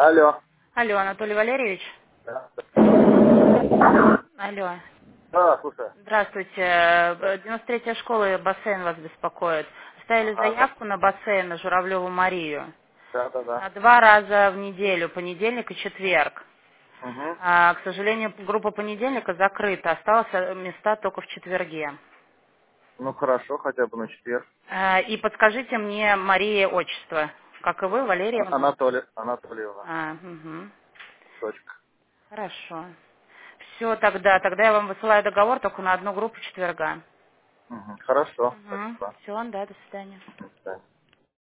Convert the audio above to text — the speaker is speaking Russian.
Алло. Алло, Анатолий Валерьевич? Да, Алло. да, слушай. Здравствуйте. 93-я школа, бассейн вас беспокоит. Ставили Ага, заявку на бассейн на Журавлеву Марию. да. На 2 раза в неделю, понедельник и четверг. Угу. К сожалению, группа понедельника закрыта. Осталось места только в четверге. Ну хорошо, хотя бы на четверг. И подскажите мне Мария отчество. Как и вы, Валерьевна? Анатольевна. Угу. Точка. Хорошо. Все, тогда я вам высылаю договор только на одну группу четверга. Угу. Хорошо, Угу. спасибо. Все, да, до свидания. До свидания.